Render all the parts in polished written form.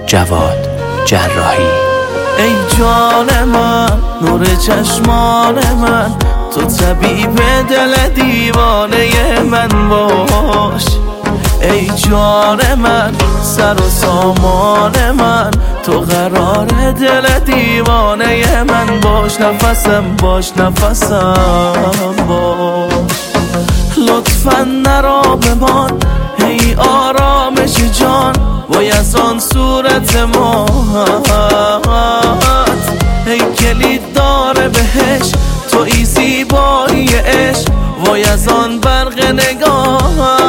جواد جراحی. ای جان من، نور چشمان من، تو طبیب دل دیوانه من باش. ای جان من، سر و سامان من، تو قرار دل دیوانه من باش. نفسم باش، نفسم باش. لطفا نرا بمان ای آرامش جان، وای از آن صورت ماهت. ای کلید داره بهش، تو ای زیبایی عشق، وای از آن برق نگاهت.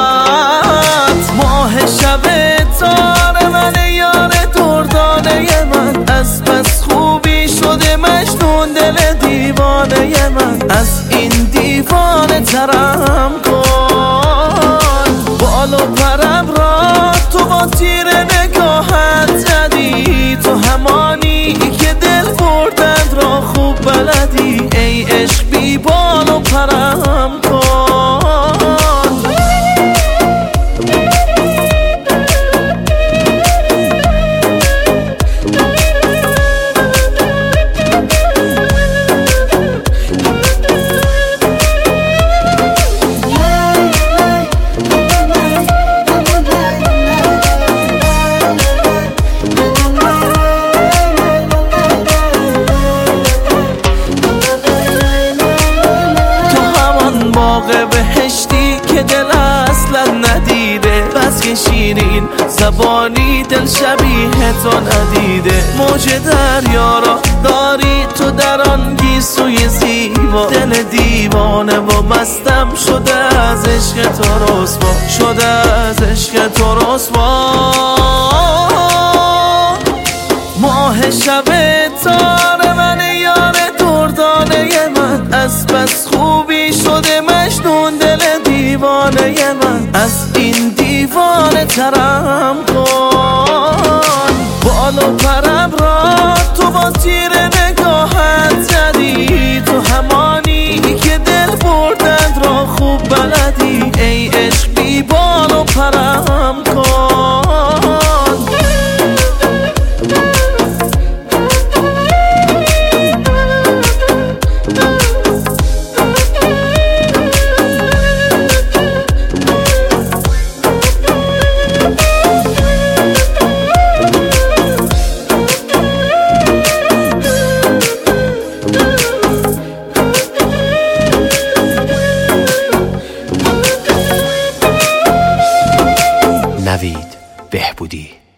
ماه شب تار من، یار دردانه من، از بس خوبی شده مجنون دل دیوانه من. از این دیوانه ترم کن، بال و پرم را تو با تیر نگاهت زدی. تو همانی که دل بردند را خوب بلدی. ای عشق بی بال و پرم کن. بهشتی که دل اصلا ندیده، بس که شیرین زبانی دل شبیه تو ندیده. موج دریا را داری تو در آن گیسوی زیبا، دل دیوانه و مستم شده از عشق تو رسوا، شده از عشق تو رسوا. ماه شب تار من، یار دردانه من، از بس خوبی شده مجنون دل دیوانه من. از این دیوانه ترم کن، بال و پرم را تو با تیر نگاهت زدی. تو همانی که دل بردند را خوب بلدی. ای عشق بی بال و پرم کن. نوید بهبودی.